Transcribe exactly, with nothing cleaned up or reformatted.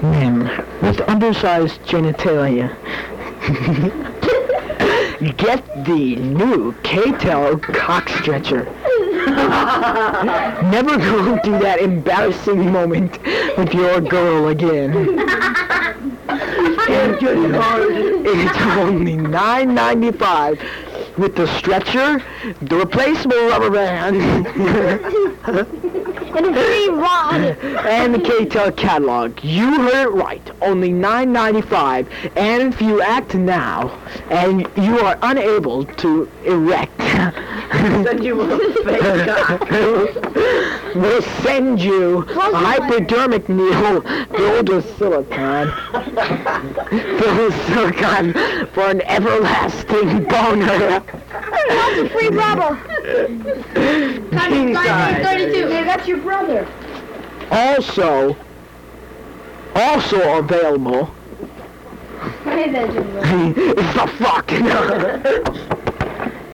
Men with undersized genitalia. Get the new K-Tel cock stretcher. Never go through that embarrassing moment with your girl again. It's only nine ninety-five with the stretcher, the replaceable rubber band, and a free rod, and the K-Tel catalog. You heard it right. Only nine ninety-five. And if you act now and you are unable to erect, Send you a fake cock. we'll send you a hypodermic needle filled with silicone. Filled with silicone for an everlasting boner. What's a free rubber? King size. thirty-two. Hey, that's your brother. Also, also available Hey, that's your brother. is the fucking